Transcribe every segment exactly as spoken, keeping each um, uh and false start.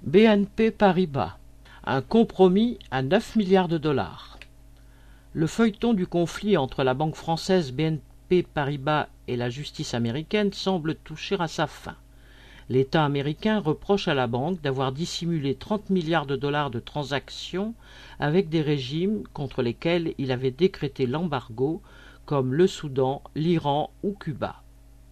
B N P Paribas, un compromis à neuf milliards de dollars. Le feuilleton du conflit entre la banque française B N P Paribas et la justice américaine semble toucher à sa fin. L'État américain reproche à la banque d'avoir dissimulé trente milliards de dollars de transactions avec des régimes contre lesquels il avait décrété l'embargo, comme le Soudan, l'Iran ou Cuba.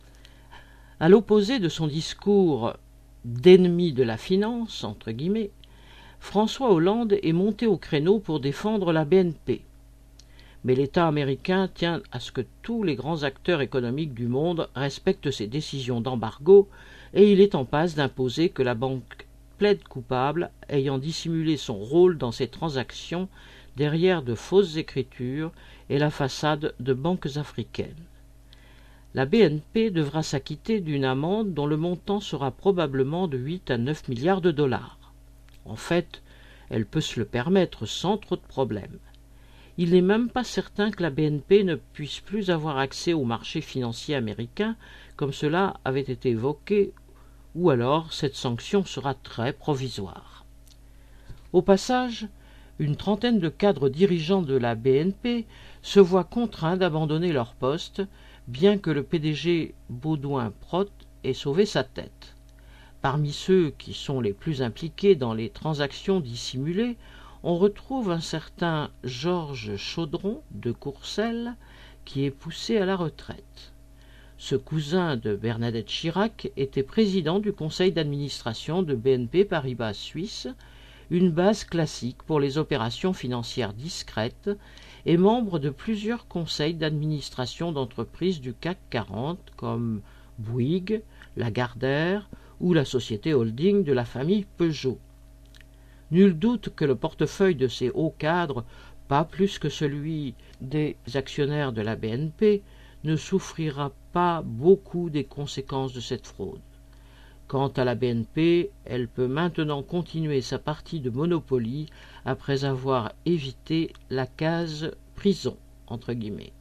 À l'opposé de son discours d'ennemi de la finance, entre guillemets, François Hollande est monté au créneau pour défendre la B N P. Mais l'État américain tient à ce que tous les grands acteurs économiques du monde respectent ses décisions d'embargo et il est en passe d'imposer que la banque plaide coupable ayant dissimulé son rôle dans ces transactions derrière de fausses écritures et la façade de banques africaines. La B N P devra s'acquitter d'une amende dont le montant sera probablement de huit à neuf milliards de dollars. En fait, elle peut se le permettre sans trop de problèmes. Il n'est même pas certain que la B N P ne puisse plus avoir accès au marché financier américain comme cela avait été évoqué, ou alors cette sanction sera très provisoire. Au passage, une trentaine de cadres dirigeants de la B N P se voient contraints d'abandonner leur poste, bien que le P D G Baudouin-Prot ait sauvé sa tête. Parmi ceux qui sont les plus impliqués dans les transactions dissimulées, on retrouve un certain Georges Chaudron de Courcelles qui est poussé à la retraite. Ce cousin de Bernadette Chirac était président du conseil d'administration de B N P Paribas Suisse, une base classique pour les opérations financières discrètes, et membre de plusieurs conseils d'administration d'entreprises du C A C quarante comme Bouygues, Lagardère ou la société holding de la famille Peugeot. Nul doute que le portefeuille de ces hauts cadres, pas plus que celui des actionnaires de la B N P, ne souffrira pas beaucoup des conséquences de cette fraude. Quant à la B N P, elle peut maintenant continuer sa partie de Monopoly après avoir évité la case prison, entre guillemets.